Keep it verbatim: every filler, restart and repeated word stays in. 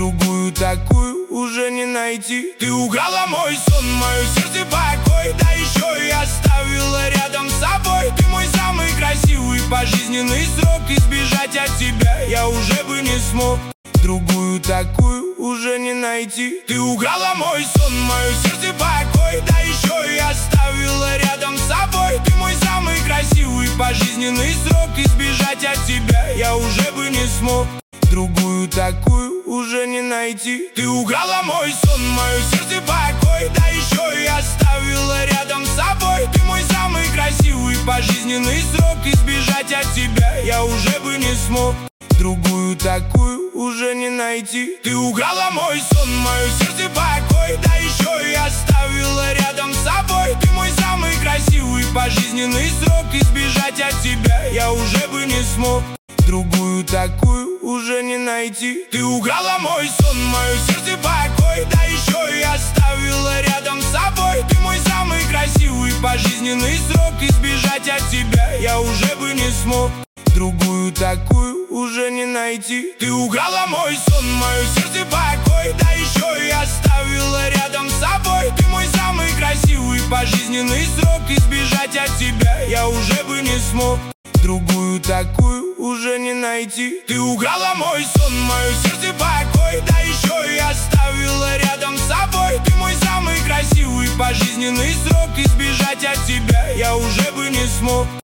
другую такую уже не найти. Ты украла мой сон, мое сердце покой, да еще и оставила рядом с собой. Ты мой самый красивый пожизненный срок, избежать от тебя я уже бы не смог. Другую такую уже не найти. Ты украла мой сон, мое сердце покой, да еще и оставила рядом с собой. Ты мой самый красивый пожизненный срок, избежать от тебя я уже бы не смог. Другую такую уже не найти. Ты украла мой сон, мое сердце покой, да еще и оставила рядом с собой. Ты мой самый красивый пожизненный срок, избежать от тебя я уже бы не смог. Другую такую уже не найти. Ты украла мой сон, мое сердце покой, да еще и оставила рядом с собой. Ты мой самый красивый пожизненный срок, избежать от тебя я уже бы не смог. Другую такую уже не найти. Ты украла мой сон, мое сердце покой, да еще и оставила рядом с собой. Ты мой самый красивый пожизненный срок, избежать от тебя я уже бы не смог. Другую такую уже не найти. Ты украла мой сон, мое сердце покой, да еще и оставила рядом с собой. Ты мой самый красивый пожизненный срок, избежать от тебя я уже бы не смог. Другую такую уже не найти. Ты украла мой сон, мое сердце покой, да еще и оставила рядом с собой. Ты мой самый красивый пожизненный срок, избежать от тебя я уже бы не смог.